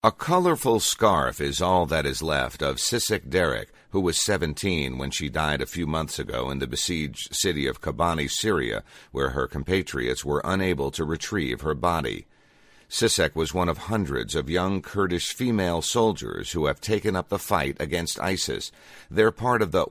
A colorful scarf is all that is left of Sisek Derek, who was 17 when she died a few months ago in the besieged city of Kobani, Syria, where her compatriots were unable to retrieve her body. Sisek was one of hundreds of young Kurdish female soldiers who have taken up the fight against ISIS. They're part of the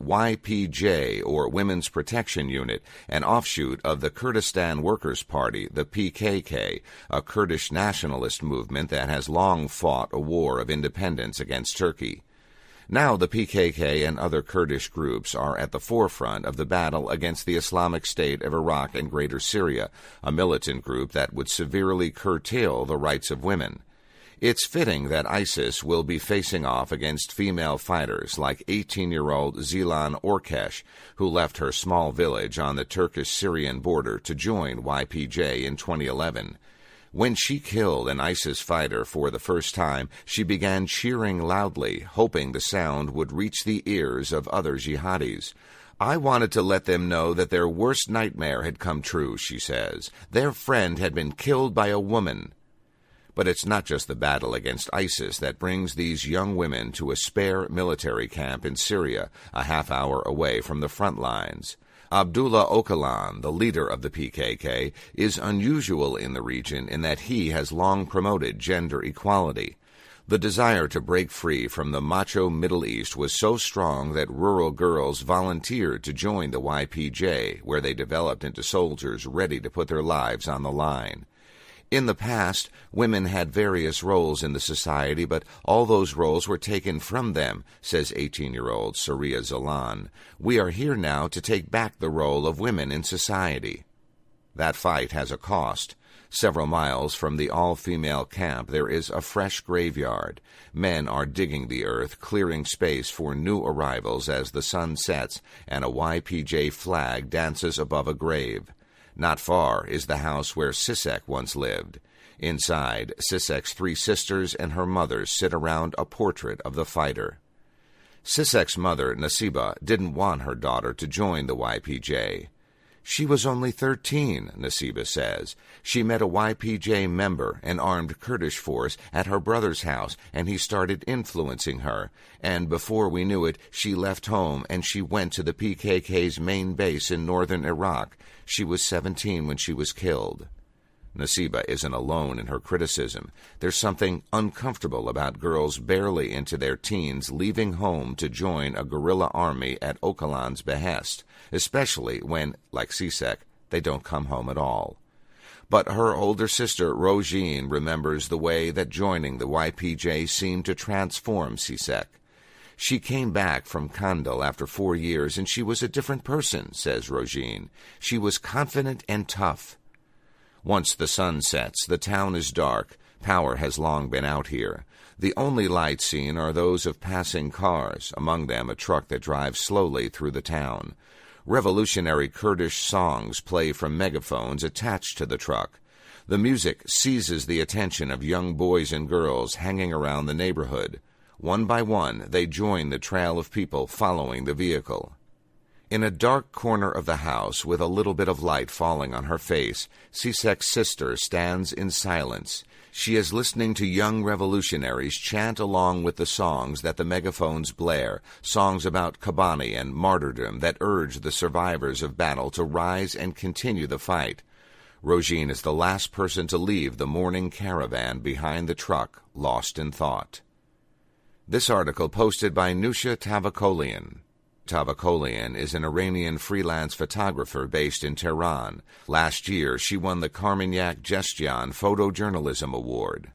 YPJ, or Women's Protection Unit, an offshoot of the Kurdistan Workers' Party, the PKK, a Kurdish nationalist movement that has long fought a war of independence against Turkey. Now the PKK and other Kurdish groups are at the forefront of the battle against the Islamic State of Iraq and Greater Syria, a militant group that would severely curtail the rights of women. It's fitting that ISIS will be facing off against female fighters like 18-year-old Zilan Orkesh, who left her small village on the Turkish-Syrian border to join YPJ in 2011. When she killed an ISIS fighter for the first time, she began cheering loudly, hoping the sound would reach the ears of other jihadis. "I wanted to let them know that their worst nightmare had come true," she says. "Their friend had been killed by a woman." But it's not just the battle against ISIS that brings these young women to a spare military camp in Syria, a half hour away from the front lines. Abdullah Öcalan, the leader of the PKK, is unusual in the region in that he has long promoted gender equality. The desire to break free from the macho Middle East was so strong that rural girls volunteered to join the YPJ, where they developed into soldiers ready to put their lives on the line. In the past, women had various roles in the society, but all those roles were taken from them, says 18-year-old Saria Zalan. "We are here now to take back the role of women in society." That fight has a cost. Several miles from the all-female camp, there is a fresh graveyard. Men are digging the earth, clearing space for new arrivals as the sun sets and a YPJ flag dances above a grave. Not far is the house where Sisek once lived. Inside, Sisek's 3 sisters and her mother sit around a portrait of the fighter. Sisek's mother, Nasiba, didn't want her daughter to join the YPJ. "She was only 13, Nasiba says. "She met a YPJ member, an armed Kurdish force, at her brother's house, and he started influencing her. And before we knew it, she left home and she went to the PKK's main base in northern Iraq. She was 17 when she was killed." Nasiba isn't alone in her criticism. There's something uncomfortable about girls barely into their teens leaving home to join a guerrilla army at Öcalan's behest, especially when, like Sisek, they don't come home at all. But her older sister, Rojin, remembers the way that joining the YPJ seemed to transform Sisek. "She came back from Kandil after 4 years, and she was a different person," says Rojin. "She was confident and tough." Once the sun sets, the town is dark. Power has long been out here. The only lights seen are those of passing cars, among them a truck that drives slowly through the town. Revolutionary Kurdish songs play from megaphones attached to the truck. The music seizes the attention of young boys and girls hanging around the neighborhood. One by one, they join the trail of people following the vehicle. In a dark corner of the house, with a little bit of light falling on her face, Sisek's sister stands in silence. She is listening to young revolutionaries chant along with the songs that the megaphones blare, songs about Kobani and martyrdom that urge the survivors of battle to rise and continue the fight. Rojin is the last person to leave the morning caravan behind the truck, lost in thought. This article posted by Nusha Tavakolian. Tavakolian is an Iranian freelance photographer based in Tehran. Last year, she won the Karmanyak Jestyan Photojournalism Award.